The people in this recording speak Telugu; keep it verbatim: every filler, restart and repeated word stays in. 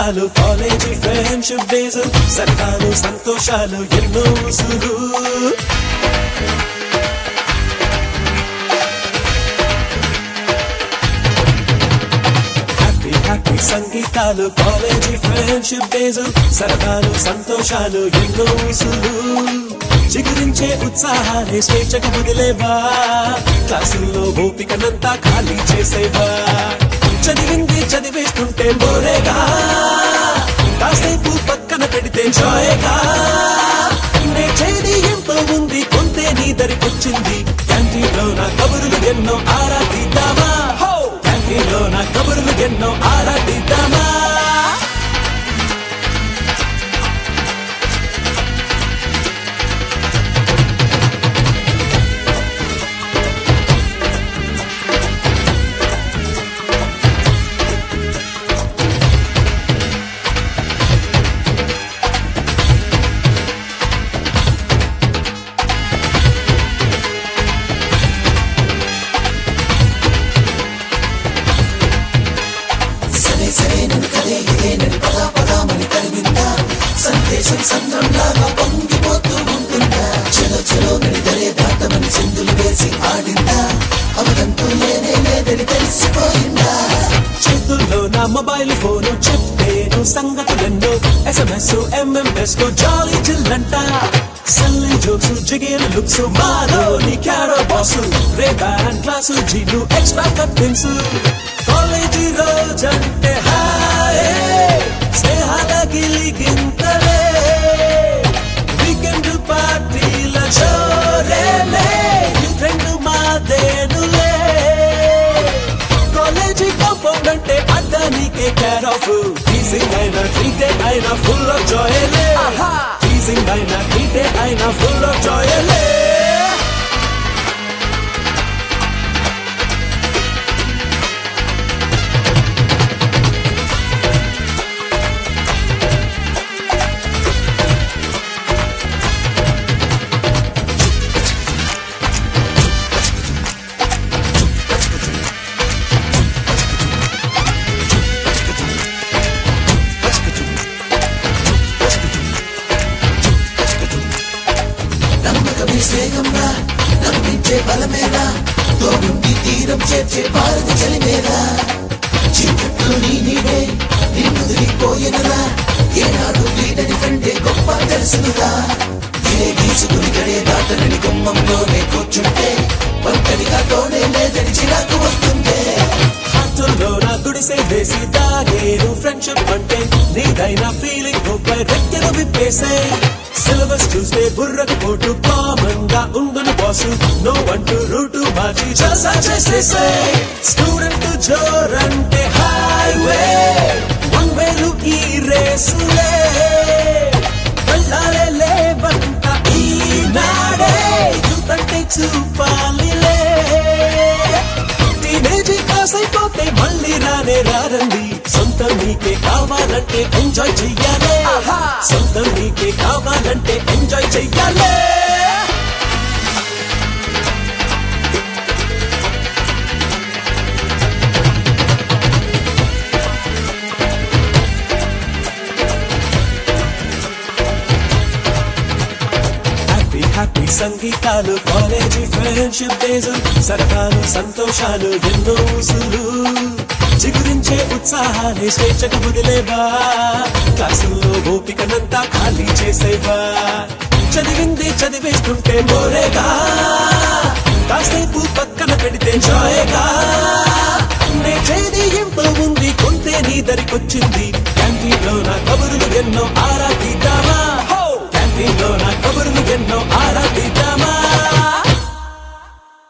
సంగీతాలు కాలేజీ ఫ్రెండ్షిప్ డేస్ సరదాలు సంతోషాలు ఎన్నో ఉసులు హ్యాపీ హ్యాపీ సంగీతాలు కాలేజీ ఫ్రెండ్షిప్ డేస్ సరదాలు సంతోషాలు ఎన్నో ఉసులు చిగురించే ఉత్సాహాన్ని స్వేచ్ఛకు వదిలేవా క్లాసుల్లో ఓపికనంతా ఖాళీ చేసేవా చదివింది చదివేస్తుంటే బోరేగా కాసేపు పక్కన పెడితే జాయేగా నేర్చేది ఎంతో ఉంది కొంతే నీ దరికొచ్చింది క్యాంటీన్లో నా కబుర్లు ఎన్నో ఆరాధిద్దామా క్యాంటీన్లో నా కబుర్లు ఎన్నో ఆరాధిద్దామా సందేశం సంద్రంలాగా పొంగిపోతూ ఉంటుందా చలో చలో నడిదరే దాటమని చిందులు వేసి ఆడిందా అవదంటూ లేనే లేదని తెలిసిపోయిందా చేతుల్లో నా మొబైల్ ఫోను చెప్పేను సంగతులెన్నో ఎస్ఎంఎస్ ఎంఎంఎస్ తో జాలీ చిల్లంట సల్లి జోక్స్ జిగేలు లుక్స్ మాలో నీ క్యారో బాసు రే బ్యాండ్ క్లాసు జీలు ఎక్స్ట్రా కట్టింగ్స్ కాలేజీ రోజంటే హాయ్ స్నేహాల గిలిగింతలే వీకెండ్ పార్టీల జోరేలే ఫ్రెండ్ మాదేనులే కాలేజీ కాంపౌండ్ అంటే అడ్డానికే కేర్ ఆఫ్ టీజింగ్ అయినా ట్రీటే అయినా ఫుల్ ఆఫ్ జాయేలే టీజింగ్ అయినా ట్రీటే అయినా ఫుల్ ఆఫ్ జాయేలే స్నేహంగా నమ్మించే బలమేరా తోడుండి తీరం చేర్చే భారతి చలిమేరా చీకట్లో నీ నీడే నీ ముదిరిపోయినరా ఏనాడు వీడని ఫ్రెండే గొప్ప తెలుసునురా ఏ గీసుకుని గడే దాటనని గుమ్మంలోనే కూర్చుంటే ఒంటరిగా తోడే లేదని చిరాకు వస్తుందే హాస్టల్లో నా గుడిసే వేసి దాగేరు ఫ్రెండ్షిప్ అంటే నీదైనా ఫీలింగ్ గొప్ప రెక్కలు విప్పేసే సిలబస్ చూస్తే బుర్రకు పోటు కామన్ గా ఉండును బాసు నో అంటూ రూటు మార్చి జల్సా చేసేసే స్టూడెంట్ జోరంటే హైవే వన్ వేలు ఈ రేసులే వెళ్ళాలే లేవంట ఈనాడే యూతంటే చూపాలిలే టీనేజీ పాస్ అయిపోతే మళ్ళీ రానే రారండి సొంతం నీకే కావాలంటే ఎంజాయ్ చెయ్యాలే సొంతం నీకే కావాలంటే ఎంజాయ్ చెయ్యాలే హ్యాపీ హ్యాపీ సంగీతాలు కాలేజీ ఫ్రెండ్షిప్ డేస్ సరదాలు సంతోషాలు ఎన్నో ఉసులు చిగురించే ఉత్సాహాన్ని స్వేచ్ఛకు వదిలేవా క్లాసుల్లో ఓపికనంతా ఖాళీ చేసేవా చదివింది చదివేస్తుంటే బోరేగా కాసేపు పక్కన పెడితే జాయేగా నేర్చేది ఎంతో ఉంది కొంతే నీ దరికొచ్చింది క్యాంటీన్లో నా కబుర్లు ఎన్నో ఆరాధిద్దామా క్యాంటీన్లో నా కబుర్లు ఎన్నో ఆరాధిద్దామా